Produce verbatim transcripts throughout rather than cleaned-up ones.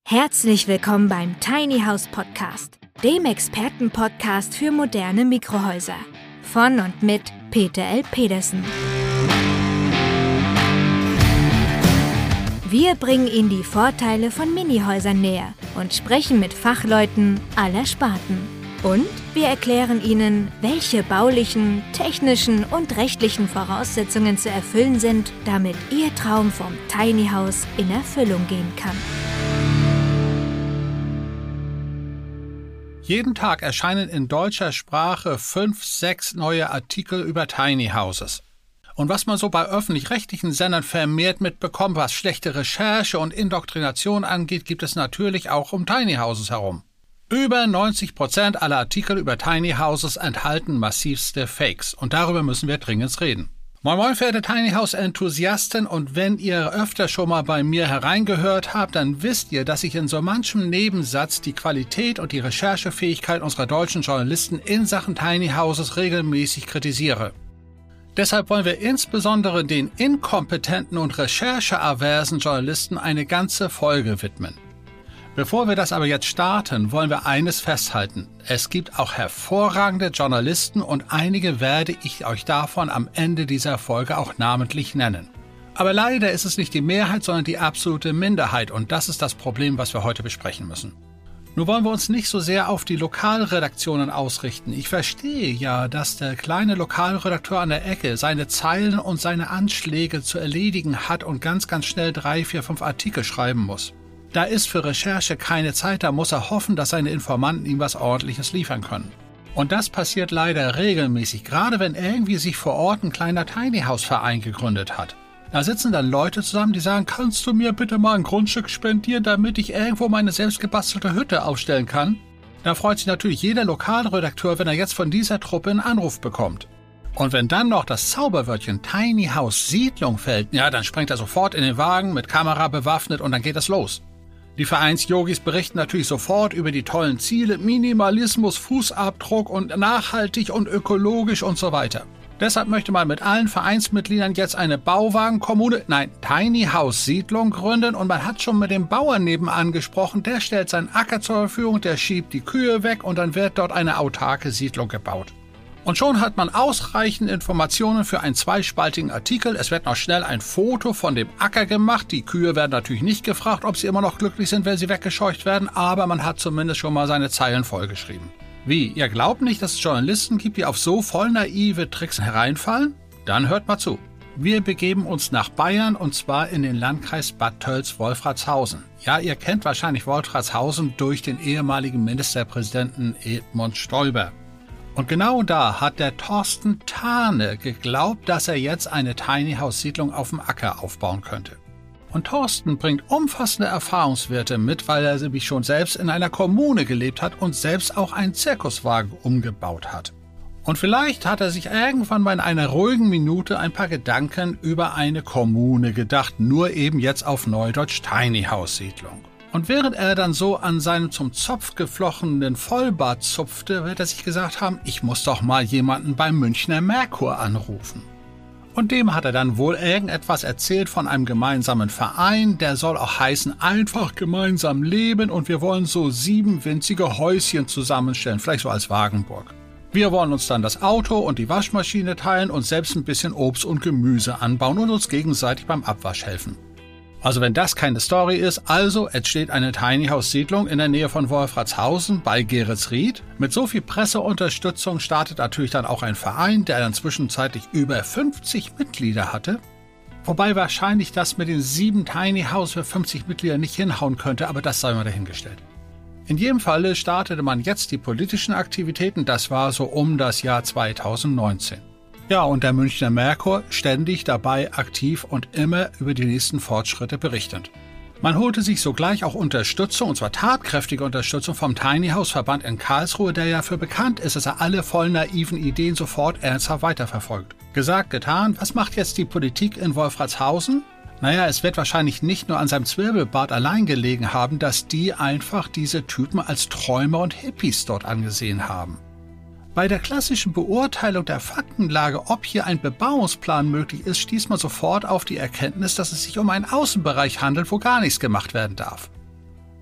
Herzlich willkommen beim Tiny House Podcast, dem Expertenpodcast für moderne Mikrohäuser. Von und mit Peter L. Pedersen. Wir bringen Ihnen die Vorteile von Minihäusern näher und sprechen mit Fachleuten aller Sparten. Und wir erklären Ihnen, welche baulichen, technischen und rechtlichen Voraussetzungen zu erfüllen sind, damit Ihr Traum vom Tiny House in Erfüllung gehen kann. Jeden Tag erscheinen in deutscher Sprache fünf, sechs neue Artikel über Tiny Houses. Und was man so bei öffentlich-rechtlichen Sendern vermehrt mitbekommt, was schlechte Recherche und Indoktrination angeht, gibt es natürlich auch um Tiny Houses herum. Über neunzig Prozent aller Artikel über Tiny Houses enthalten massivste Fakes. Und darüber müssen wir dringend reden. Moin Moin, verehrte Tiny House-Enthusiasten, und wenn ihr öfter schon mal bei mir hereingehört habt, dann wisst ihr, dass ich in so manchem Nebensatz die Qualität und die Recherchefähigkeit unserer deutschen Journalisten in Sachen Tiny Houses regelmäßig kritisiere. Deshalb wollen wir insbesondere den inkompetenten und rechercheaversen Journalisten eine ganze Folge widmen. Bevor wir das aber jetzt starten, wollen wir eines festhalten. Es gibt auch hervorragende Journalisten und einige werde ich euch davon am Ende dieser Folge auch namentlich nennen. Aber leider ist es nicht die Mehrheit, sondern die absolute Minderheit, und das ist das Problem, was wir heute besprechen müssen. Nun wollen wir uns nicht so sehr auf die Lokalredaktionen ausrichten. Ich verstehe ja, dass der kleine Lokalredakteur an der Ecke seine Zeilen und seine Anschläge zu erledigen hat und ganz, ganz schnell drei, vier, fünf Artikel schreiben muss. Da ist für Recherche keine Zeit, da muss er hoffen, dass seine Informanten ihm was Ordentliches liefern können. Und das passiert leider regelmäßig, gerade wenn irgendwie sich vor Ort ein kleiner Tiny House Verein gegründet hat. Da sitzen dann Leute zusammen, die sagen, kannst du mir bitte mal ein Grundstück spendieren, damit ich irgendwo meine selbstgebastelte Hütte aufstellen kann? Da freut sich natürlich jeder Lokalredakteur, wenn er jetzt von dieser Truppe einen Anruf bekommt. Und wenn dann noch das Zauberwörtchen Tiny House Siedlung fällt, ja, dann springt er sofort in den Wagen, mit Kamera bewaffnet, und dann geht es los. Die Vereins-Yogis berichten natürlich sofort über die tollen Ziele, Minimalismus, Fußabdruck und nachhaltig und ökologisch und so weiter. Deshalb möchte man mit allen Vereinsmitgliedern jetzt eine Bauwagenkommune, nein, Tiny House Siedlung gründen, und man hat schon mit dem Bauern nebenan gesprochen, der stellt seinen Acker zur Verfügung, der schiebt die Kühe weg und dann wird dort eine autarke Siedlung gebaut. Und schon hat man ausreichend Informationen für einen zweispaltigen Artikel. Es wird noch schnell ein Foto von dem Acker gemacht. Die Kühe werden natürlich nicht gefragt, ob sie immer noch glücklich sind, wenn sie weggescheucht werden, aber man hat zumindest schon mal seine Zeilen vollgeschrieben. Wie, ihr glaubt nicht, dass es Journalisten gibt, die auf so voll naive Tricks hereinfallen? Dann hört mal zu. Wir begeben uns nach Bayern, und zwar in den Landkreis Bad Tölz-Wolfratshausen. Ja, ihr kennt wahrscheinlich Wolfratshausen durch den ehemaligen Ministerpräsidenten Edmund Stoiber. Und genau da hat der Thorsten Thane geglaubt, dass er jetzt eine Tiny House Siedlung auf dem Acker aufbauen könnte. Und Thorsten bringt umfassende Erfahrungswerte mit, weil er nämlich schon selbst in einer Kommune gelebt hat und selbst auch einen Zirkuswagen umgebaut hat. Und vielleicht hat er sich irgendwann mal in einer ruhigen Minute ein paar Gedanken über eine Kommune gedacht, nur eben jetzt auf Neudeutsch Tiny House Siedlung. Und während er dann so an seinem zum Zopf geflochtenen Vollbart zupfte, wird er sich gesagt haben, ich muss doch mal jemanden beim Münchner Merkur anrufen. Und dem hat er dann wohl irgendetwas erzählt von einem gemeinsamen Verein, der soll auch heißen, einfach gemeinsam leben, und wir wollen so sieben winzige Häuschen zusammenstellen, vielleicht so als Wagenburg. Wir wollen uns dann das Auto und die Waschmaschine teilen und selbst ein bisschen Obst und Gemüse anbauen und uns gegenseitig beim Abwasch helfen. Also wenn das keine Story ist, also entsteht eine Tiny House Siedlung in der Nähe von Wolfratshausen bei Geretsried. Mit so viel Presseunterstützung startet natürlich dann auch ein Verein, der dann zwischenzeitlich über fünfzig Mitglieder hatte. Wobei wahrscheinlich das mit den sieben Tiny House für fünfzig Mitglieder nicht hinhauen könnte, aber das sei mal dahingestellt. In jedem Falle startete man jetzt die politischen Aktivitäten, das war so um das Jahr zweitausendneunzehn. Ja, und der Münchner Merkur ständig dabei aktiv und immer über die nächsten Fortschritte berichtend. Man holte sich sogleich auch Unterstützung, und zwar tatkräftige Unterstützung vom Tiny House Verband in Karlsruhe, der ja für bekannt ist, dass er alle voll naiven Ideen sofort ernsthaft weiterverfolgt. Gesagt, getan, was macht jetzt die Politik in Wolfratshausen? Naja, es wird wahrscheinlich nicht nur an seinem Zwirbelbart allein gelegen haben, dass die einfach diese Typen als Träumer und Hippies dort angesehen haben. Bei der klassischen Beurteilung der Faktenlage, ob hier ein Bebauungsplan möglich ist, stieß man sofort auf die Erkenntnis, dass es sich um einen Außenbereich handelt, wo gar nichts gemacht werden darf.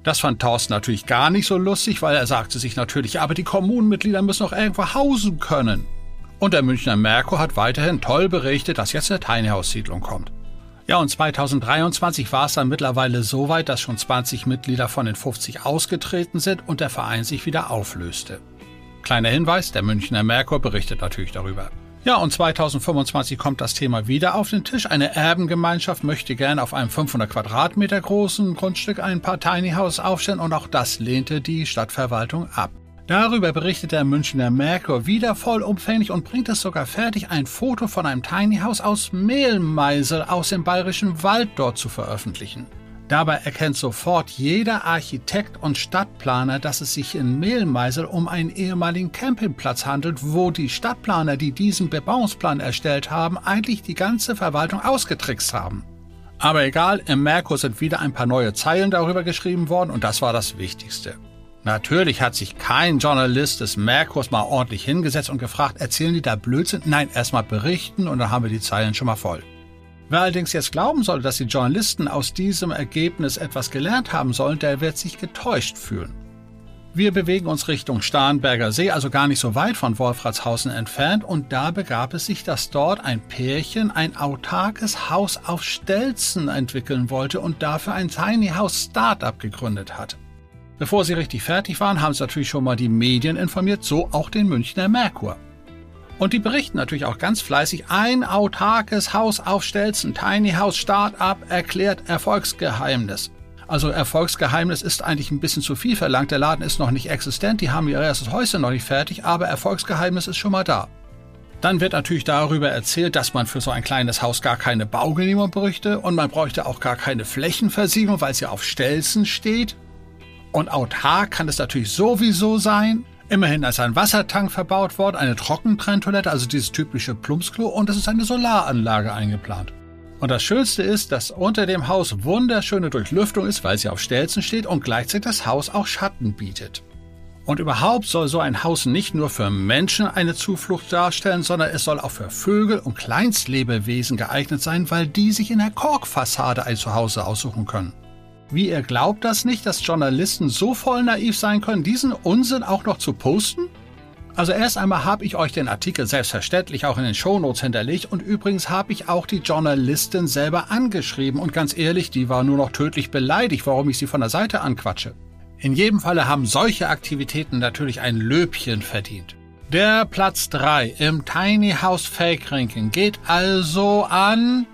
Das fand Thorsten natürlich gar nicht so lustig, weil er sagte sich natürlich, aber die Kommunenmitglieder müssen auch irgendwo hausen können. Und der Münchner Merkur hat weiterhin toll berichtet, dass jetzt eine Tiny House Siedlung kommt. Ja, und zweitausenddreiundzwanzig war es dann mittlerweile so weit, dass schon zwanzig Mitglieder von den fünfzig ausgetreten sind und der Verein sich wieder auflöste. Kleiner Hinweis, der Münchner Merkur berichtet natürlich darüber. Ja, und zweitausendfünfundzwanzig kommt das Thema wieder auf den Tisch. Eine Erbengemeinschaft möchte gern auf einem fünfhundert Quadratmeter großen Grundstück ein paar Tiny House aufstellen und auch das lehnte die Stadtverwaltung ab. Darüber berichtet der Münchner Merkur wieder vollumfänglich und bringt es sogar fertig, ein Foto von einem Tiny House aus Mehlmeisel aus dem Bayerischen Wald dort zu veröffentlichen. Dabei erkennt sofort jeder Architekt und Stadtplaner, dass es sich in Mehlmeisel um einen ehemaligen Campingplatz handelt, wo die Stadtplaner, die diesen Bebauungsplan erstellt haben, eigentlich die ganze Verwaltung ausgetrickst haben. Aber egal, im Merkur sind wieder ein paar neue Zeilen darüber geschrieben worden und das war das Wichtigste. Natürlich hat sich kein Journalist des Merkurs mal ordentlich hingesetzt und gefragt, erzählen die da Blödsinn? Nein, erstmal berichten und dann haben wir die Zeilen schon mal voll. Wer allerdings jetzt glauben soll, dass die Journalisten aus diesem Ergebnis etwas gelernt haben sollen, der wird sich getäuscht fühlen. Wir bewegen uns Richtung Starnberger See, also gar nicht so weit von Wolfratshausen entfernt, und da begab es sich, dass dort ein Pärchen ein autarkes Haus auf Stelzen entwickeln wollte und dafür ein Tiny House Startup gegründet hat. Bevor sie richtig fertig waren, haben sie natürlich schon mal die Medien informiert, so auch den Münchner Merkur. Und die berichten natürlich auch ganz fleißig, ein autarkes Haus auf Stelzen, Tiny House Start-up erklärt Erfolgsgeheimnis. Also Erfolgsgeheimnis ist eigentlich ein bisschen zu viel verlangt, der Laden ist noch nicht existent, die haben ihr erstes Häuschen noch nicht fertig, aber Erfolgsgeheimnis ist schon mal da. Dann wird natürlich darüber erzählt, dass man für so ein kleines Haus gar keine Baugenehmigung bräuchte und man bräuchte auch gar keine Flächenversiegelung, weil es ja auf Stelzen steht. Und autark kann es natürlich sowieso sein. Immerhin ist ein Wassertank verbaut worden, eine Trockentrenntoilette, also dieses typische Plumpsklo, und es ist eine Solaranlage eingeplant. Und das Schönste ist, dass unter dem Haus wunderschöne Durchlüftung ist, weil sie auf Stelzen steht und gleichzeitig das Haus auch Schatten bietet. Und überhaupt soll so ein Haus nicht nur für Menschen eine Zuflucht darstellen, sondern es soll auch für Vögel und Kleinstlebewesen geeignet sein, weil die sich in der Korkfassade ein Zuhause aussuchen können. Wie, ihr glaubt das nicht, dass Journalisten so voll naiv sein können, diesen Unsinn auch noch zu posten? Also erst einmal habe ich euch den Artikel selbstverständlich auch in den Shownotes hinterlegt und übrigens habe ich auch die Journalistin selber angeschrieben und ganz ehrlich, die war nur noch tödlich beleidigt, warum ich sie von der Seite anquatsche. In jedem Falle haben solche Aktivitäten natürlich ein Löbchen verdient. Der Platz drei im Tiny House Fake Ranking geht also an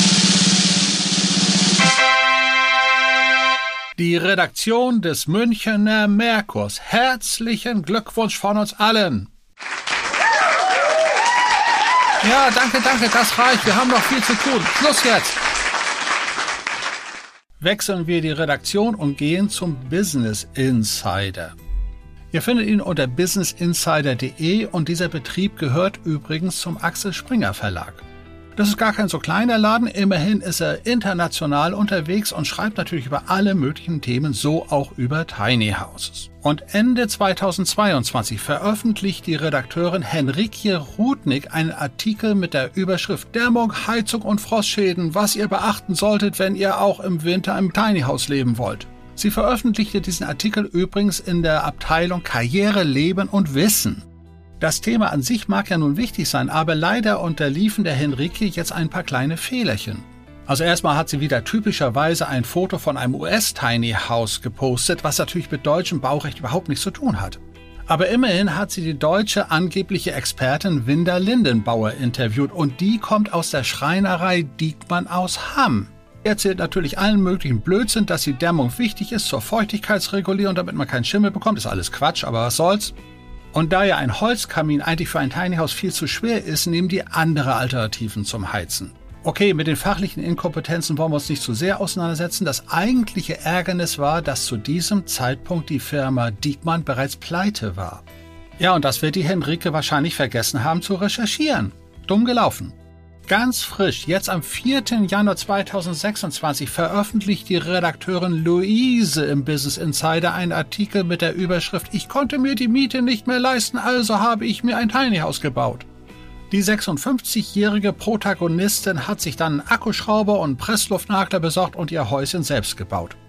die Redaktion des Münchner Merkurs. Herzlichen Glückwunsch von uns allen. Ja, danke, danke, das reicht. Wir haben noch viel zu tun. Schluss jetzt. Wechseln wir die Redaktion und gehen zum Business Insider. Ihr findet ihn unter business insider punkt de und dieser Betrieb gehört übrigens zum Axel Springer Verlag. Das ist gar kein so kleiner Laden, immerhin ist er international unterwegs und schreibt natürlich über alle möglichen Themen, so auch über Tiny Houses. Und Ende zweitausendzweiundzwanzig veröffentlicht die Redakteurin Henrike Rudnick einen Artikel mit der Überschrift Dämmung, Heizung und Frostschäden, was ihr beachten solltet, wenn ihr auch im Winter im Tiny House leben wollt. Sie veröffentlichte diesen Artikel übrigens in der Abteilung Karriere, Leben und Wissen. Das Thema an sich mag ja nun wichtig sein, aber leider unterliefen der Henrike jetzt ein paar kleine Fehlerchen. Also erstmal hat sie wieder typischerweise ein Foto von einem U S-Tiny House gepostet, was natürlich mit deutschem Baurecht überhaupt nichts zu tun hat. Aber immerhin hat sie die deutsche angebliche Expertin Winda Lindenbauer interviewt und die kommt aus der Schreinerei Diekmann aus Hamm. Sie erzählt natürlich allen möglichen Blödsinn, dass die Dämmung wichtig ist zur Feuchtigkeitsregulierung, damit man keinen Schimmel bekommt. Ist alles Quatsch, aber was soll's. Und da ja ein Holzkamin eigentlich für ein Tiny House viel zu schwer ist, nehmen die andere Alternativen zum Heizen. Okay, mit den fachlichen Inkompetenzen wollen wir uns nicht zu sehr auseinandersetzen. Das eigentliche Ärgernis war, dass zu diesem Zeitpunkt die Firma Diekmann bereits pleite war. Ja, und das wird die Henrike wahrscheinlich vergessen haben zu recherchieren. Dumm gelaufen. Ganz frisch, jetzt am vierten Januar zweitausendsechsundzwanzig veröffentlicht die Redakteurin Luise im Business Insider einen Artikel mit der Überschrift Ich konnte mir die Miete nicht mehr leisten, also habe ich mir ein Tiny House gebaut. Die sechsundfünfzigjährige Protagonistin hat sich dann einen Akkuschrauber und einen Pressluftnagler besorgt und ihr Häuschen selbst gebaut.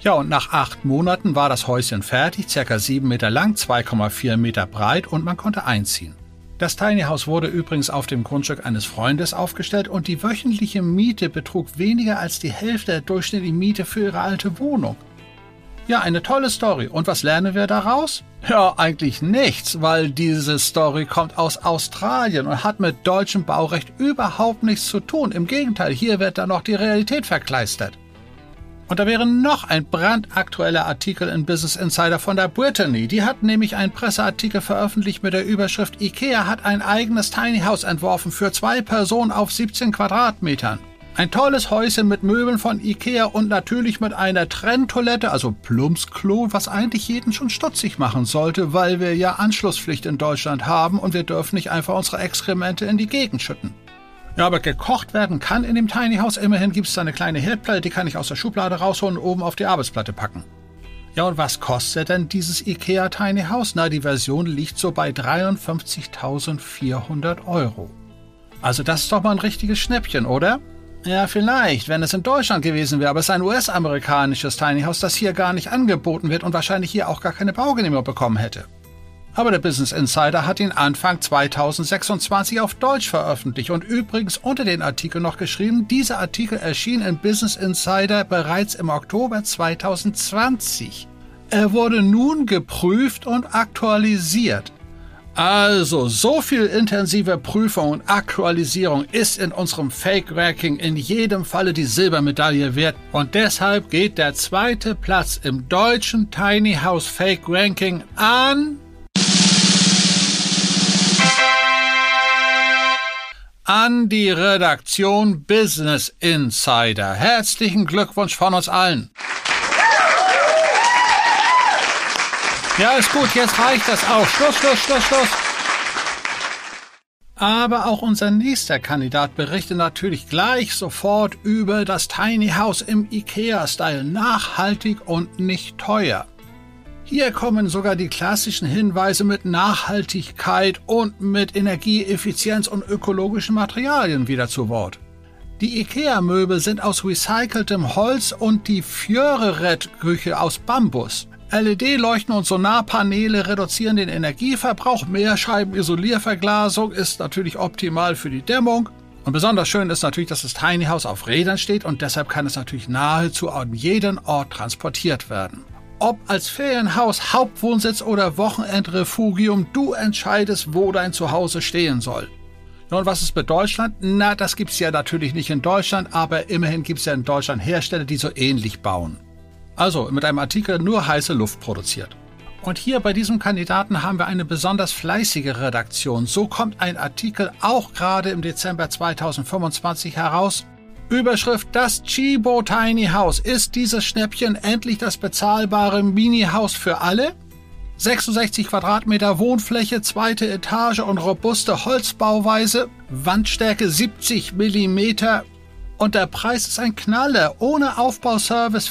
Ja, und nach acht Monaten war das Häuschen fertig, circa sieben Meter lang, zwei Komma vier Meter breit und man konnte einziehen. Das Tiny House wurde übrigens auf dem Grundstück eines Freundes aufgestellt und die wöchentliche Miete betrug weniger als die Hälfte der durchschnittlichen Miete für ihre alte Wohnung. Ja, eine tolle Story. Und was lernen wir daraus? Ja, eigentlich nichts, weil diese Story kommt aus Australien und hat mit deutschem Baurecht überhaupt nichts zu tun. Im Gegenteil, hier wird dann noch die Realität verkleistert. Und da wäre noch ein brandaktueller Artikel in Business Insider von der Brittany. Die hat nämlich einen Presseartikel veröffentlicht mit der Überschrift IKEA hat ein eigenes Tiny House entworfen für zwei Personen auf siebzehn Quadratmetern. Ein tolles Häuschen mit Möbeln von IKEA und natürlich mit einer Trenntoilette, also Plumpsklo, was eigentlich jeden schon stutzig machen sollte, weil wir ja Anschlusspflicht in Deutschland haben und wir dürfen nicht einfach unsere Exkremente in die Gegend schütten. Ja, aber gekocht werden kann in dem Tiny House. Immerhin gibt es da eine kleine Herdplatte, die kann ich aus der Schublade rausholen und oben auf die Arbeitsplatte packen. Ja, und was kostet denn dieses IKEA Tiny House? Na, die Version liegt so bei dreiundfünfzigtausendvierhundert Euro. Also das ist doch mal ein richtiges Schnäppchen, oder? Ja, vielleicht, wenn es in Deutschland gewesen wäre, aber es ist ein U S-amerikanisches Tiny House, das hier gar nicht angeboten wird und wahrscheinlich hier auch gar keine Baugenehmigung bekommen hätte. Aber der Business Insider hat ihn Anfang zweitausendsechsundzwanzig auf Deutsch veröffentlicht und übrigens unter den Artikel noch geschrieben, dieser Artikel erschien in Business Insider bereits im Oktober zweitausendzwanzig. Er wurde nun geprüft und aktualisiert. Also, so viel intensive Prüfung und Aktualisierung ist in unserem Fake-Ranking in jedem Falle die Silbermedaille wert und deshalb geht der zweite Platz im deutschen Tiny House Fake-Ranking an an die Redaktion Business Insider. Herzlichen Glückwunsch von uns allen. Ja, ist gut, jetzt reicht das auch. Schluss, Schluss, Schluss, Schluss. Aber auch unser nächster Kandidat berichtet natürlich gleich sofort über das Tiny House im IKEA-Style. Nachhaltig und nicht teuer. Hier kommen sogar die klassischen Hinweise mit Nachhaltigkeit und mit Energieeffizienz und ökologischen Materialien wieder zu Wort. Die IKEA-Möbel sind aus recyceltem Holz und die Fjöhret-Küche aus Bambus. L E D-Leuchten und Solarpaneele reduzieren den Energieverbrauch. Mehrscheiben-Isolierverglasung ist natürlich optimal für die Dämmung. Und besonders schön ist natürlich, dass das Tiny House auf Rädern steht und deshalb kann es natürlich nahezu an jeden Ort transportiert werden. Ob als Ferienhaus, Hauptwohnsitz oder Wochenendrefugium, du entscheidest, wo dein Zuhause stehen soll. Nun, was ist mit Deutschland? Na, das gibt's ja natürlich nicht in Deutschland, aber immerhin gibt's ja in Deutschland Hersteller, die so ähnlich bauen. Also mit einem Artikel nur heiße Luft produziert. Und hier bei diesem Kandidaten haben wir eine besonders fleißige Redaktion. So kommt ein Artikel auch gerade im Dezember zweitausendfünfundzwanzig heraus. Überschrift: Das Tchibo Tiny House. Ist dieses Schnäppchen endlich das bezahlbare Mini-Haus für alle? sechsundsechzig Quadratmeter Wohnfläche, zweite Etage und robuste Holzbauweise, Wandstärke siebzig Millimeter und der Preis ist ein Knaller. Ohne Aufbauservice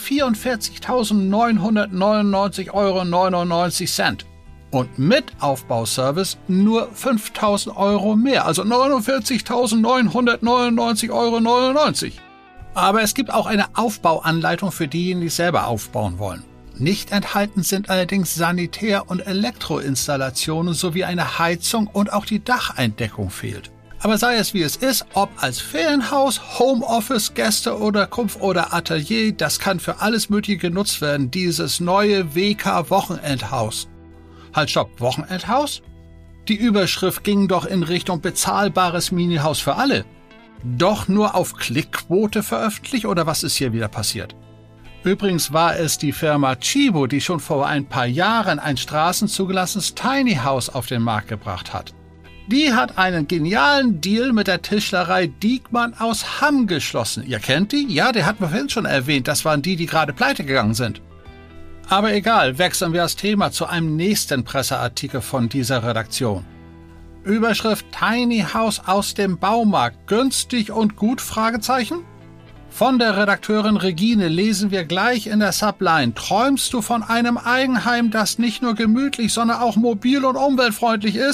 vierundvierzigtausendneunhundertneunundneunzig Euro neunundneunzig Cent. Und mit Aufbauservice nur fünftausend Euro mehr, also neunundvierzigtausendneunhundertneunundneunzig Euro neunundneunzig. Aber es gibt auch eine Aufbauanleitung für diejenigen, die selber aufbauen wollen. Nicht enthalten sind allerdings Sanitär- und Elektroinstallationen sowie eine Heizung und auch die Dacheindeckung fehlt. Aber sei es wie es ist, ob als Ferienhaus, Homeoffice, Gäste- Unterkunft oder Atelier, das kann für alles Mögliche genutzt werden, dieses neue W K-Wochenendhaus. Halt, stopp, Wochenendhaus? Die Überschrift ging doch in Richtung bezahlbares Minihaus für alle. Doch nur auf Klickquote veröffentlicht oder was ist hier wieder passiert? Übrigens war es die Firma Tchibo, die schon vor ein paar Jahren ein straßenzugelassenes Tiny House auf den Markt gebracht hat. Die hat einen genialen Deal mit der Tischlerei Diekmann aus Hamm geschlossen. Ihr kennt die? Ja, der hat man vorhin schon erwähnt. Das waren die, die gerade pleite gegangen sind. Aber egal, wechseln wir das Thema zu einem nächsten Presseartikel von dieser Redaktion. Überschrift: Tiny House aus dem Baumarkt. Günstig und gut? Fragezeichen. Von der Redakteurin Regine lesen wir gleich in der Subline: Träumst du von einem Eigenheim, das nicht nur gemütlich, sondern auch mobil und umweltfreundlich ist?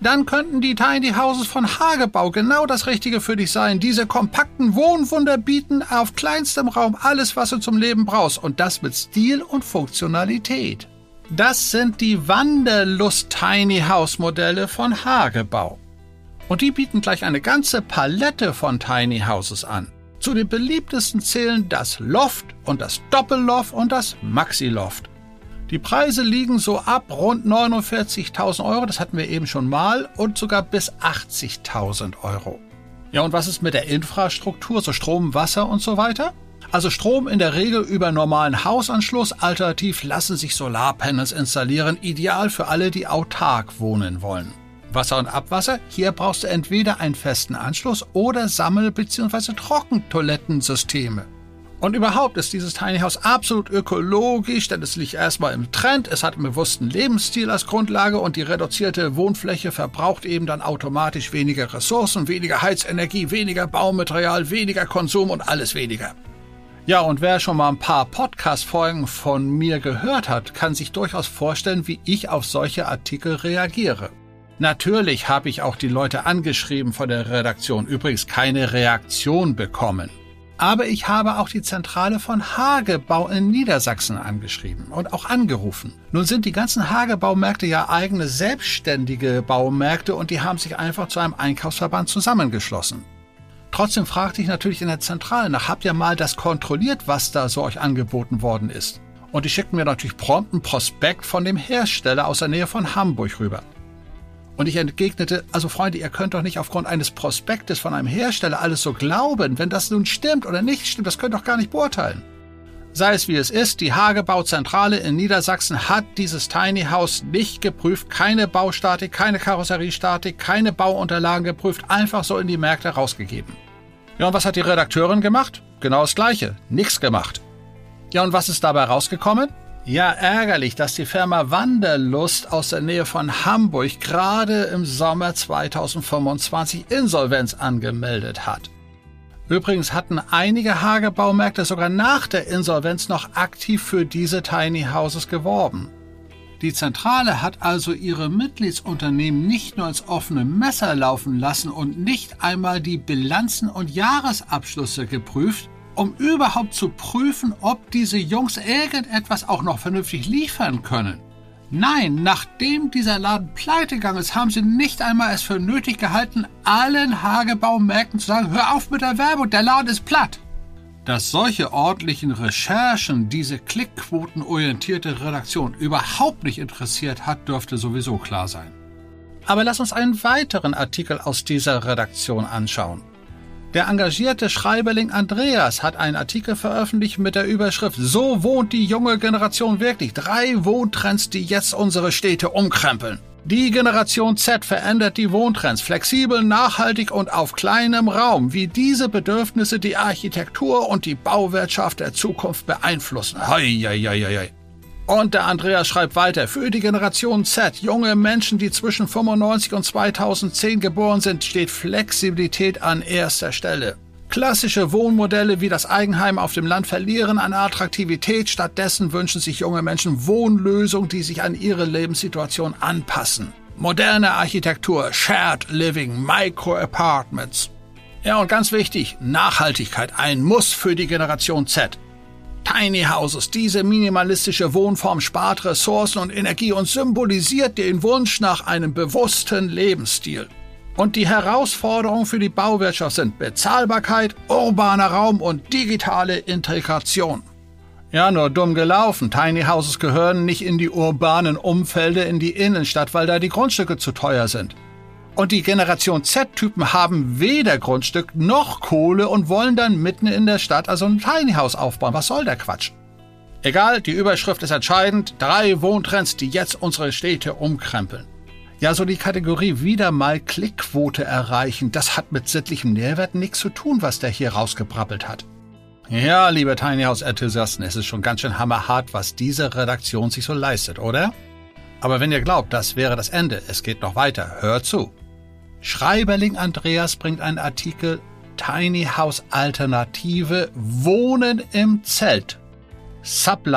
dann könnten die Tiny Houses von Hagebau genau das Richtige für dich sein. Diese kompakten Wohnwunder bieten auf kleinstem Raum alles, was du zum Leben brauchst. Und das mit Stil und Funktionalität. Das sind die Wanderlust Tiny House Modelle von Hagebau. Und die bieten gleich eine ganze Palette von Tiny Houses an. Zu den beliebtesten zählen das Loft und das Doppelloft und das Maxi-Loft. Die Preise liegen so ab rund neunundvierzigtausend Euro, das hatten wir eben schon mal, und sogar bis achtzigtausend Euro. Ja, und was ist mit der Infrastruktur, so Strom, Wasser und so weiter? Also Strom in der Regel über normalen Hausanschluss, alternativ lassen sich Solarpanels installieren, ideal für alle, die autark wohnen wollen. Wasser und Abwasser, hier brauchst du entweder einen festen Anschluss oder Sammel- bzw. Trockentoilettensysteme. Und überhaupt ist dieses Tiny House absolut ökologisch, denn es liegt erstmal im Trend, es hat einen bewussten Lebensstil als Grundlage und die reduzierte Wohnfläche verbraucht eben dann automatisch weniger Ressourcen, weniger Heizenergie, weniger Baumaterial, weniger Konsum und alles weniger. Ja, und wer schon mal ein paar Podcast-Folgen von mir gehört hat, kann sich durchaus vorstellen, wie ich auf solche Artikel reagiere. Natürlich habe ich auch die Leute angeschrieben von der Redaktion, übrigens keine Reaktion bekommen. Aber ich habe auch die Zentrale von Hagebau in Niedersachsen angeschrieben und auch angerufen. Nun sind die ganzen Hagebaumärkte ja eigene selbstständige Baumärkte und die haben sich einfach zu einem Einkaufsverband zusammengeschlossen. Trotzdem fragte ich natürlich in der Zentrale nach, habt ihr mal das kontrolliert, was da so euch angeboten worden ist? Und die schickten mir natürlich prompt einen Prospekt von dem Hersteller aus der Nähe von Hamburg rüber. Und ich entgegnete, also Freunde, ihr könnt doch nicht aufgrund eines Prospektes von einem Hersteller alles so glauben. Wenn das nun stimmt oder nicht stimmt, das könnt ihr doch gar nicht beurteilen. Sei es wie es ist, die Hagebau-Zentrale in Niedersachsen hat dieses Tiny House nicht geprüft. Keine Baustatik, keine Karosseriestatik, keine Bauunterlagen geprüft, einfach so in die Märkte rausgegeben. Ja, und was hat die Redakteurin gemacht? Genau das Gleiche, nichts gemacht. Ja, und was ist dabei rausgekommen? Ja, ärgerlich, dass die Firma Wanderlust aus der Nähe von Hamburg gerade im Sommer zweitausendfünfundzwanzig Insolvenz angemeldet hat. Übrigens hatten einige Hagebaumärkte sogar nach der Insolvenz noch aktiv für diese Tiny Houses geworben. Die Zentrale hat also ihre Mitgliedsunternehmen nicht nur ins offene Messer laufen lassen und nicht einmal die Bilanzen und Jahresabschlüsse geprüft, um überhaupt zu prüfen, ob diese Jungs irgendetwas auch noch vernünftig liefern können. Nein, nachdem dieser Laden pleite gegangen ist, haben sie nicht einmal es für nötig gehalten, allen Hagebaumärkten zu sagen, hör auf mit der Werbung, der Laden ist platt. Dass solche ordentlichen Recherchen diese klickquotenorientierte Redaktion überhaupt nicht interessiert hat, dürfte sowieso klar sein. Aber lass uns einen weiteren Artikel aus dieser Redaktion anschauen. Der engagierte Schreiberling Andreas hat einen Artikel veröffentlicht mit der Überschrift »So wohnt die junge Generation wirklich. Drei Wohntrends, die jetzt unsere Städte umkrempeln«. Die Generation Z verändert die Wohntrends flexibel, nachhaltig und auf kleinem Raum, wie diese Bedürfnisse die Architektur und die Bauwirtschaft der Zukunft beeinflussen. Hei, hei, hei, hei. Und der Andreas schreibt weiter, für die Generation Z, junge Menschen, die zwischen fünfundneunzig und zweitausendzehn geboren sind, steht Flexibilität an erster Stelle. Klassische Wohnmodelle wie das Eigenheim auf dem Land verlieren an Attraktivität. Stattdessen wünschen sich junge Menschen Wohnlösungen, die sich an ihre Lebenssituation anpassen. Moderne Architektur, Shared Living, Micro-Apartments. Ja, und ganz wichtig, Nachhaltigkeit, ein Muss für die Generation Z. Tiny Houses, diese minimalistische Wohnform spart Ressourcen und Energie und symbolisiert den Wunsch nach einem bewussten Lebensstil. Und die Herausforderungen für die Bauwirtschaft sind Bezahlbarkeit, urbaner Raum und digitale Integration. Ja, nur dumm gelaufen. Tiny Houses gehören nicht in die urbanen Umfelder, in die Innenstadt, weil da die Grundstücke zu teuer sind. Und die Generation Z-Typen haben weder Grundstück noch Kohle und wollen dann mitten in der Stadt also ein Tiny House aufbauen. Was soll der Quatsch? Egal, die Überschrift ist entscheidend. Drei Wohntrends, die jetzt unsere Städte umkrempeln. Ja, so die Kategorie wieder mal Klickquote erreichen, das hat mit sittlichem Nährwert nichts zu tun, was der hier rausgebrabbelt hat. Ja, liebe Tiny House-Enthusiasten, es ist schon ganz schön hammerhart, was diese Redaktion sich so leistet, oder? Aber wenn ihr glaubt, das wäre das Ende, es geht noch weiter, hört zu. Schreiberling Andreas bringt einen Artikel Tiny House Alternative Wohnen im Zelt. Subline.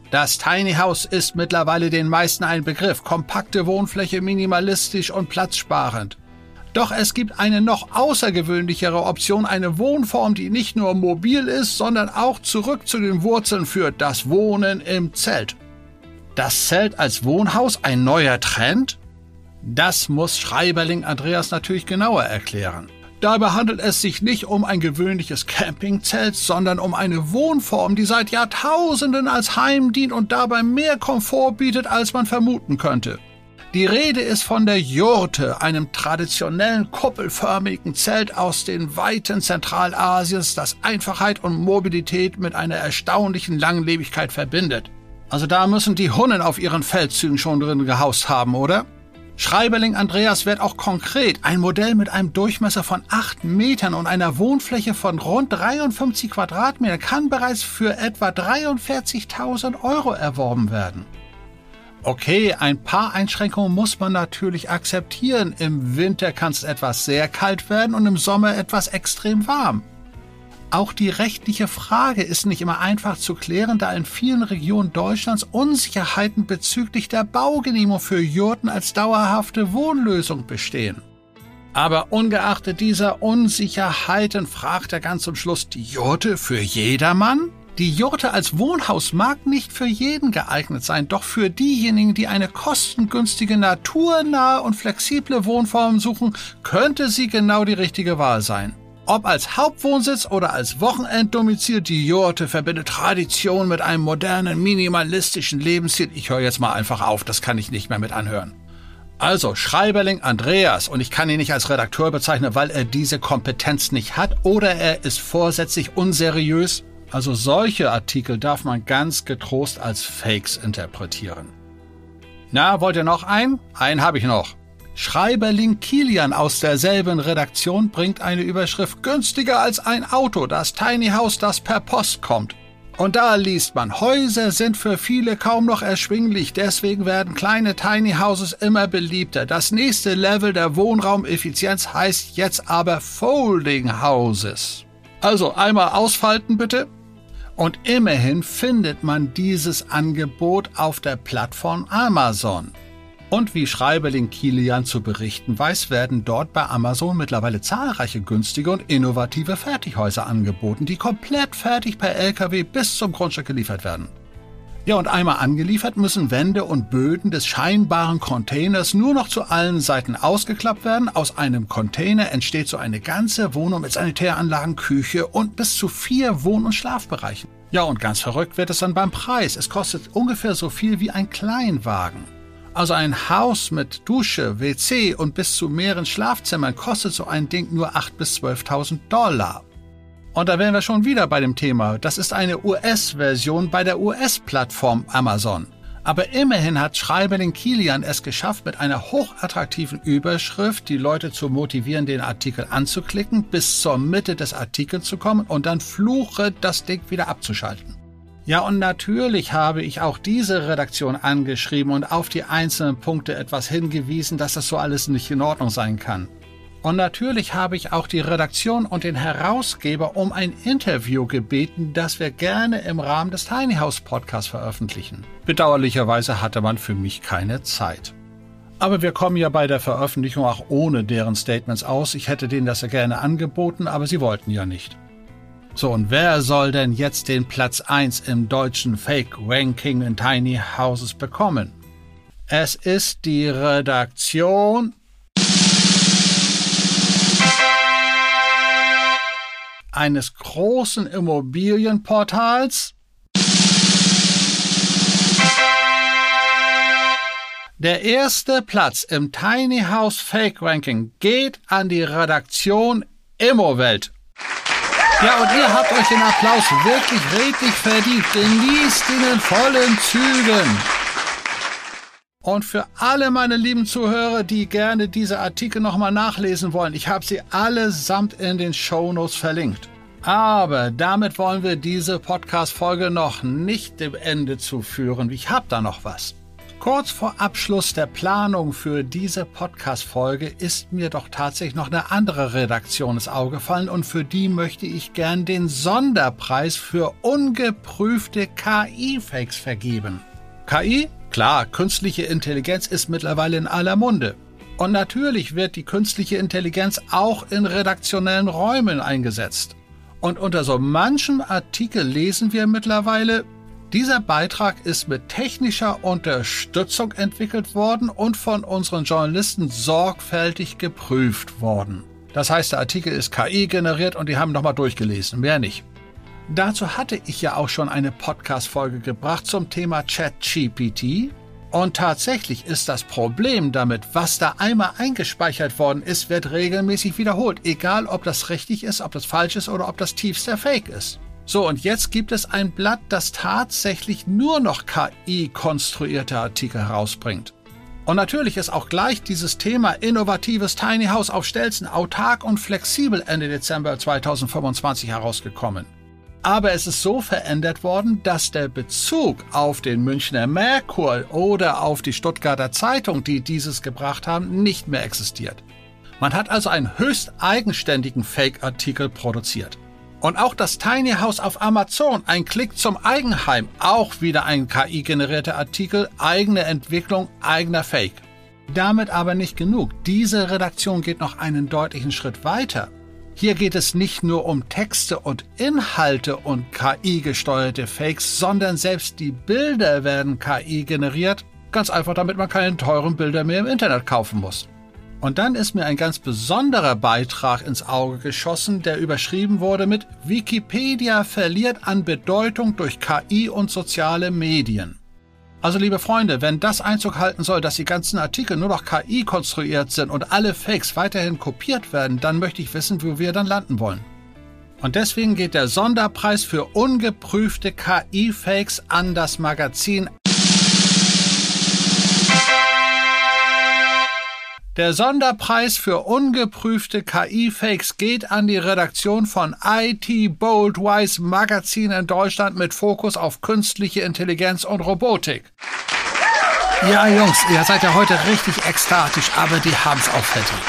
Das Tiny House ist mittlerweile den meisten ein Begriff. Kompakte Wohnfläche, minimalistisch und platzsparend. Doch es gibt eine noch außergewöhnlichere Option, eine Wohnform, die nicht nur mobil ist, sondern auch zurück zu den Wurzeln führt, das Wohnen im Zelt. Das Zelt als Wohnhaus ein neuer Trend? Das muss Schreiberling Andreas natürlich genauer erklären. Dabei handelt es sich nicht um ein gewöhnliches Campingzelt, sondern um eine Wohnform, die seit Jahrtausenden als Heim dient und dabei mehr Komfort bietet, als man vermuten könnte. Die Rede ist von der Jurte, einem traditionellen kuppelförmigen Zelt aus den Weiten Zentralasiens, das Einfachheit und Mobilität mit einer erstaunlichen Langlebigkeit verbindet. Also da müssen die Hunnen auf ihren Feldzügen schon drin gehaust haben, oder? Schreiberling Andreas wird auch konkret. Ein Modell mit einem Durchmesser von acht Metern und einer Wohnfläche von rund dreiundfünfzig Quadratmetern kann bereits für etwa dreiundvierzigtausend Euro erworben werden. Okay, ein paar Einschränkungen muss man natürlich akzeptieren. Im Winter kann es etwas sehr kalt werden und im Sommer etwas extrem warm. Auch die rechtliche Frage ist nicht immer einfach zu klären, da in vielen Regionen Deutschlands Unsicherheiten bezüglich der Baugenehmigung für Jurten als dauerhafte Wohnlösung bestehen. Aber ungeachtet dieser Unsicherheiten fragt er ganz zum Schluss, die Jurte für jedermann? Die Jurte als Wohnhaus mag nicht für jeden geeignet sein, doch für diejenigen, die eine kostengünstige, naturnahe und flexible Wohnform suchen, könnte sie genau die richtige Wahl sein. Ob als Hauptwohnsitz oder als Wochenenddomizil, die Jurte verbindet Tradition mit einem modernen, minimalistischen Lebensstil. Ich höre jetzt mal einfach auf, das kann ich nicht mehr mit anhören. Also Schreiberling Andreas, und ich kann ihn nicht als Redakteur bezeichnen, weil er diese Kompetenz nicht hat, oder er ist vorsätzlich unseriös. Also solche Artikel darf man ganz getrost als Fakes interpretieren. Na, wollt ihr noch einen? Einen habe ich noch. Schreiberling Kilian aus derselben Redaktion bringt eine Überschrift günstiger als ein Auto, das Tiny House, das per Post kommt. Und da liest man, Häuser sind für viele kaum noch erschwinglich, deswegen werden kleine Tiny Houses immer beliebter. Das nächste Level der Wohnraumeffizienz heißt jetzt aber Folding Houses. Also einmal ausfalten bitte. Und immerhin findet man dieses Angebot auf der Plattform Amazon. Und wie Schreiberling Kilian zu berichten weiß, werden dort bei Amazon mittlerweile zahlreiche günstige und innovative Fertighäuser angeboten, die komplett fertig per L K W bis zum Grundstück geliefert werden. Ja, und einmal angeliefert müssen Wände und Böden des scheinbaren Containers nur noch zu allen Seiten ausgeklappt werden. Aus einem Container entsteht so eine ganze Wohnung mit Sanitäranlagen, Küche und bis zu vier Wohn- und Schlafbereichen. Ja, und ganz verrückt wird es dann beim Preis. Es kostet ungefähr so viel wie ein Kleinwagen. Also ein Haus mit Dusche, W C und bis zu mehreren Schlafzimmern kostet so ein Ding nur achttausend bis zwölftausend Dollar. Und da wären wir schon wieder bei dem Thema. Das ist eine U S-Version bei der U S-Plattform Amazon. Aber immerhin hat Schreiberling Kilian es geschafft, mit einer hochattraktiven Überschrift die Leute zu motivieren, den Artikel anzuklicken, bis zur Mitte des Artikels zu kommen und dann fluche das Ding wieder abzuschalten. Ja, und natürlich habe ich auch diese Redaktion angeschrieben und auf die einzelnen Punkte etwas hingewiesen, dass das so alles nicht in Ordnung sein kann. Und natürlich habe ich auch die Redaktion und den Herausgeber um ein Interview gebeten, das wir gerne im Rahmen des Tiny House Podcasts veröffentlichen. Bedauerlicherweise hatte man für mich keine Zeit. Aber wir kommen ja bei der Veröffentlichung auch ohne deren Statements aus. Ich hätte denen das ja gerne angeboten, aber sie wollten ja nicht. So, und wer soll denn jetzt den Platz eins im deutschen Fake-Ranking in Tiny Houses bekommen? Es ist die Redaktion eines großen Immobilienportals. Der erste Platz im Tiny House Fake Ranking geht an die Redaktion Immowelt. Ja, und ihr habt euch den Applaus wirklich redlich verdient. Genießt ihn in vollen Zügen. Und für alle meine lieben Zuhörer, die gerne diese Artikel nochmal nachlesen wollen, ich habe sie allesamt in den Shownotes verlinkt. Aber damit wollen wir diese Podcast-Folge noch nicht dem Ende zuführen. Ich habe da noch was. Kurz vor Abschluss der Planung für diese Podcast-Folge ist mir doch tatsächlich noch eine andere Redaktion ins Auge gefallen und für die möchte ich gern den Sonderpreis für ungeprüfte K I-Fakes vergeben. K I? Klar, künstliche Intelligenz ist mittlerweile in aller Munde. Und natürlich wird die künstliche Intelligenz auch in redaktionellen Räumen eingesetzt. Und unter so manchem Artikel lesen wir mittlerweile: Dieser Beitrag ist mit technischer Unterstützung entwickelt worden und von unseren Journalisten sorgfältig geprüft worden. Das heißt, der Artikel ist K I generiert und die haben nochmal durchgelesen, mehr nicht. Dazu hatte ich ja auch schon eine Podcast-Folge gebracht zum Thema ChatGPT. Und tatsächlich ist das Problem damit, was da einmal eingespeichert worden ist, wird regelmäßig wiederholt. Egal, ob das richtig ist, ob das falsch ist oder ob das tiefster Fake ist. So, und jetzt gibt es ein Blatt, das tatsächlich nur noch K I-konstruierte Artikel herausbringt. Und natürlich ist auch gleich dieses Thema innovatives Tiny House auf Stelzen autark und flexibel Ende Dezember zweitausendfünfundzwanzig herausgekommen. Aber es ist so verändert worden, dass der Bezug auf den Münchner Merkur oder auf die Stuttgarter Zeitung, die dieses gebracht haben, nicht mehr existiert. Man hat also einen höchst eigenständigen Fake-Artikel produziert. Und auch das Tiny House auf Amazon, ein Klick zum Eigenheim, auch wieder ein K I-generierter Artikel, eigene Entwicklung, eigener Fake. Damit aber nicht genug. Diese Redaktion geht noch einen deutlichen Schritt weiter. Hier geht es nicht nur um Texte und Inhalte und K I-gesteuerte Fakes, sondern selbst die Bilder werden K I generiert, ganz einfach, damit man keine teuren Bilder mehr im Internet kaufen muss. Und dann ist mir ein ganz besonderer Beitrag ins Auge geschossen, der überschrieben wurde mit Wikipedia verliert an Bedeutung durch K I und soziale Medien. Also liebe Freunde, wenn das Einzug halten soll, dass die ganzen Artikel nur noch K I konstruiert sind und alle Fakes weiterhin kopiert werden, dann möchte ich wissen, wo wir dann landen wollen. Und deswegen geht der Sonderpreis für ungeprüfte K I-Fakes an das Magazin. Der Sonderpreis für ungeprüfte K I-Fakes geht an die Redaktion von I T Boldwise Magazin in Deutschland mit Fokus auf künstliche Intelligenz und Robotik. Ja, Jungs, ihr seid ja heute richtig ekstatisch, aber die haben's auch verdient.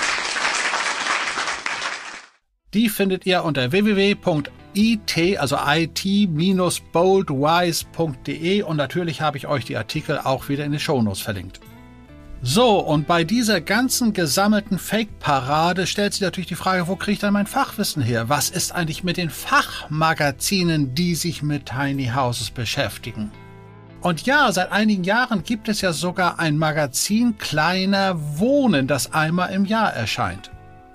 Die findet ihr unter w w w punkt i t, also i t dash boldwise punkt d e und natürlich habe ich euch die Artikel auch wieder in den Shownotes verlinkt. So, und bei dieser ganzen gesammelten Fake-Parade stellt sich natürlich die Frage, wo kriege ich dann mein Fachwissen her? Was ist eigentlich mit den Fachmagazinen, die sich mit Tiny Houses beschäftigen? Und ja, seit einigen Jahren gibt es ja sogar ein Magazin Kleiner Wohnen, das einmal im Jahr erscheint.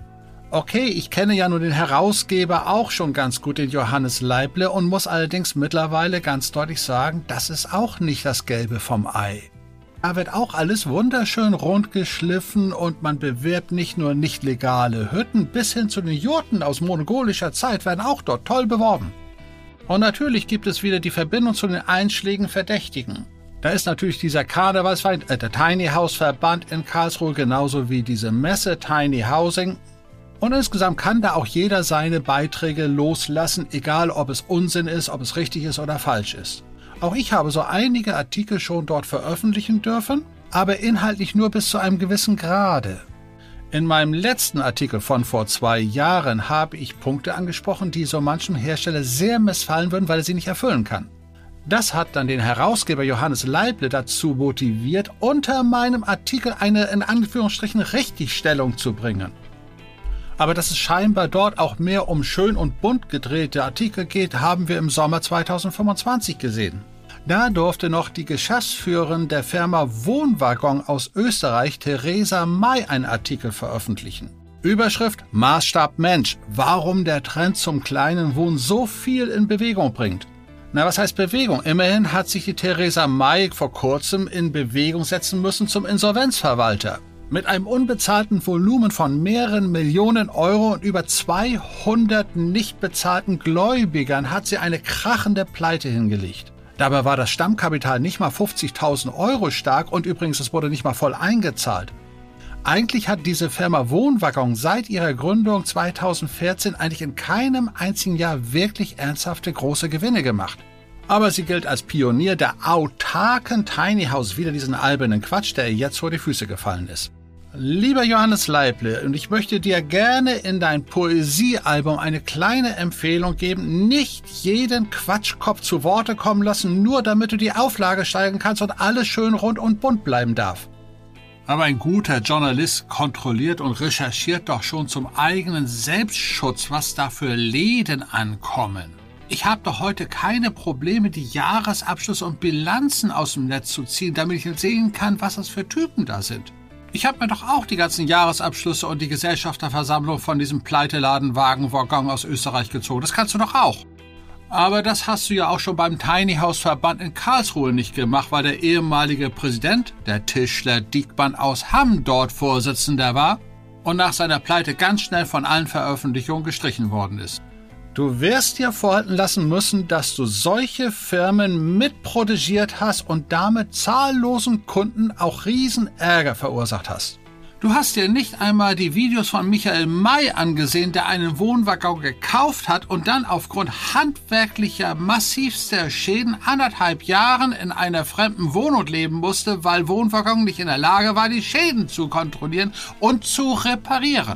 Okay, ich kenne ja nur den Herausgeber auch schon ganz gut, den Johannes Leible, und muss allerdings mittlerweile ganz deutlich sagen, das ist auch nicht das Gelbe vom Ei. Da wird auch alles wunderschön rund geschliffen und man bewirbt nicht nur nicht legale Hütten, bis hin zu den Jurten aus mongolischer Zeit werden auch dort toll beworben. Und natürlich gibt es wieder die Verbindung zu den einschlägigen Verdächtigen. Da ist natürlich dieser Karnevalsverein, äh, der Tiny House Verband in Karlsruhe, genauso wie diese Messe Tiny Housing. Und insgesamt kann da auch jeder seine Beiträge loslassen, egal ob es Unsinn ist, ob es richtig ist oder falsch ist. Auch ich habe so einige Artikel schon dort veröffentlichen dürfen, aber inhaltlich nur bis zu einem gewissen Grade. In meinem letzten Artikel von vor zwei Jahren habe ich Punkte angesprochen, die so manchem Hersteller sehr missfallen würden, weil er sie nicht erfüllen kann. Das hat dann den Herausgeber Johannes Leible dazu motiviert, unter meinem Artikel eine in Anführungsstrichen Richtigstellung zu bringen. Aber dass es scheinbar dort auch mehr um schön und bunt gedrehte Artikel geht, haben wir im Sommer zweitausendfünfundzwanzig gesehen. Da durfte noch die Geschäftsführerin der Firma Wohnwaggon aus Österreich, Theresa May, einen Artikel veröffentlichen. Überschrift: Maßstab Mensch, warum der Trend zum kleinen Wohnen so viel in Bewegung bringt. Na, was heißt Bewegung? Immerhin hat sich die Theresa May vor kurzem in Bewegung setzen müssen zum Insolvenzverwalter. Mit einem unbezahlten Volumen von mehreren Millionen Euro und über zweihundert nicht bezahlten Gläubigern hat sie eine krachende Pleite hingelegt. Dabei war das Stammkapital nicht mal fünfzigtausend Euro stark und übrigens, es wurde nicht mal voll eingezahlt. Eigentlich hat diese Firma Wohnwaggon seit ihrer Gründung zweitausendvierzehn eigentlich in keinem einzigen Jahr wirklich ernsthafte große Gewinne gemacht. Aber sie gilt als Pionier der autarken Tiny House, wieder diesen albernen Quatsch, der ihr jetzt vor die Füße gefallen ist. Lieber Johannes Leible, und ich möchte dir gerne in dein Poesiealbum eine kleine Empfehlung geben, nicht jeden Quatschkopf zu Worte kommen lassen, nur damit du die Auflage steigern kannst und alles schön rund und bunt bleiben darf. Aber ein guter Journalist kontrolliert und recherchiert doch schon zum eigenen Selbstschutz, was da für Läden ankommen. Ich habe doch heute keine Probleme, die Jahresabschlüsse und Bilanzen aus dem Netz zu ziehen, damit ich sehen kann, was das für Typen da sind. Ich habe mir doch auch die ganzen Jahresabschlüsse und die Gesellschafterversammlung von diesem Pleiteladen Wagenwaggon aus Österreich gezogen. Das kannst du doch auch. Aber das hast du ja auch schon beim Tiny House Verband in Karlsruhe nicht gemacht, weil der ehemalige Präsident, der Tischler Diekmann aus Hamm, dort Vorsitzender war und nach seiner Pleite ganz schnell von allen Veröffentlichungen gestrichen worden ist. Du wirst dir vorhalten lassen müssen, dass du solche Firmen mitprotegiert hast und damit zahllosen Kunden auch Riesenärger verursacht hast. Du hast dir nicht einmal die Videos von Michael May angesehen, der einen Wohnwaggon gekauft hat und dann aufgrund handwerklicher massivster Schäden anderthalb Jahren in einer fremden Wohnung leben musste, weil Wohnwaggon nicht in der Lage war, die Schäden zu kontrollieren und zu reparieren.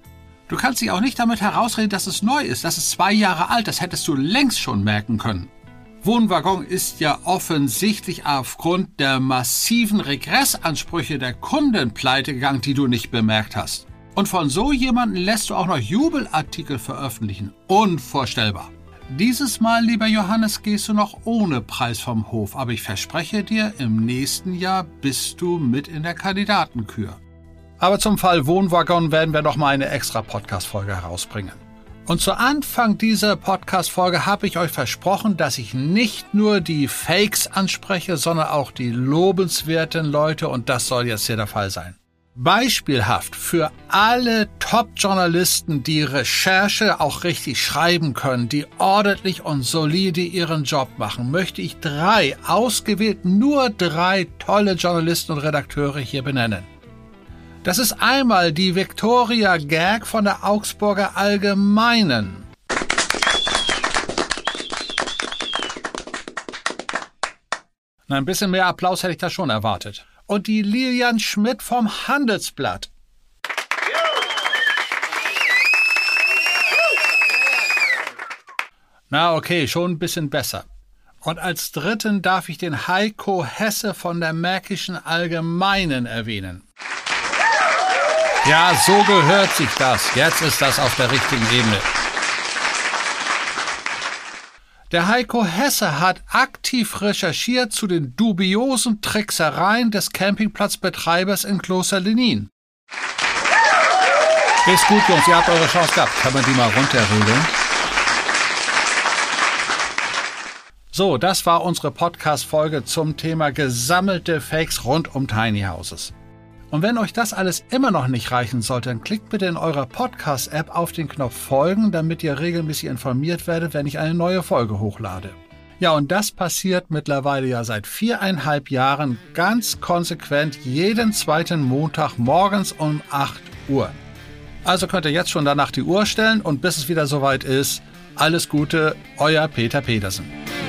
Du kannst dich auch nicht damit herausreden, dass es neu ist. Das ist zwei Jahre alt. Das hättest du längst schon merken können. Wohnwaggon ist ja offensichtlich aufgrund der massiven Regressansprüche der Kunden pleite gegangen, die du nicht bemerkt hast. Und von so jemandem lässt du auch noch Jubelartikel veröffentlichen. Unvorstellbar. Dieses Mal, lieber Johannes, gehst du noch ohne Preis vom Hof. Aber ich verspreche dir, im nächsten Jahr bist du mit in der Kandidatenkür. Aber zum Fall Wohnwaggon werden wir noch mal eine extra Podcast-Folge herausbringen. Und zu Anfang dieser Podcast-Folge habe ich euch versprochen, dass ich nicht nur die Fakes anspreche, sondern auch die lobenswerten Leute, und das soll jetzt hier der Fall sein. Beispielhaft für alle Top-Journalisten, die Recherche auch richtig schreiben können, die ordentlich und solide ihren Job machen, möchte ich drei, ausgewählt nur drei tolle Journalisten und Redakteure hier benennen. Das ist einmal die Viktoria Gerg von der Augsburger Allgemeinen. Na, ein bisschen mehr Applaus hätte ich da schon erwartet. Und die Lilian Schmidt vom Handelsblatt. Na okay, schon ein bisschen besser. Und als dritten darf ich den Heiko Hesse von der Märkischen Allgemeinen erwähnen. Ja, so gehört sich das. Jetzt ist das auf der richtigen Ebene. Der Heiko Hesse hat aktiv recherchiert zu den dubiosen Tricksereien des Campingplatzbetreibers in Kloster Lenin. Ist gut, Jungs, ihr habt eure Chance gehabt. Kann man die mal runterregeln? So, das war unsere Podcast-Folge zum Thema gesammelte Fakes rund um Tiny Houses. Und wenn euch das alles immer noch nicht reichen sollte, dann klickt bitte in eurer Podcast-App auf den Knopf Folgen, damit ihr regelmäßig informiert werdet, wenn ich eine neue Folge hochlade. Ja, und das passiert mittlerweile ja seit viereinhalb Jahren ganz konsequent jeden zweiten Montag morgens um acht Uhr. Also könnt ihr jetzt schon danach die Uhr stellen und bis es wieder soweit ist, alles Gute, euer Peter Petersen.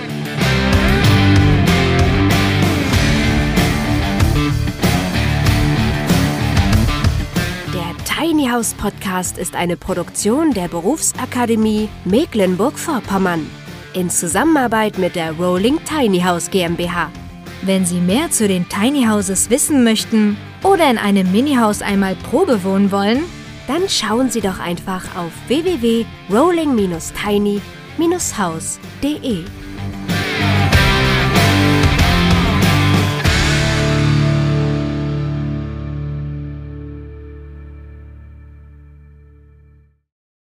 Tiny House Podcast ist eine Produktion der Berufsakademie Mecklenburg-Vorpommern in Zusammenarbeit mit der Rolling Tiny House GmbH. Wenn Sie mehr zu den Tiny Houses wissen möchten oder in einem Mini-Haus einmal Probe wohnen wollen, dann schauen Sie doch einfach auf w w w punkt rolling Bindestrich tiny Bindestrich house punkt de.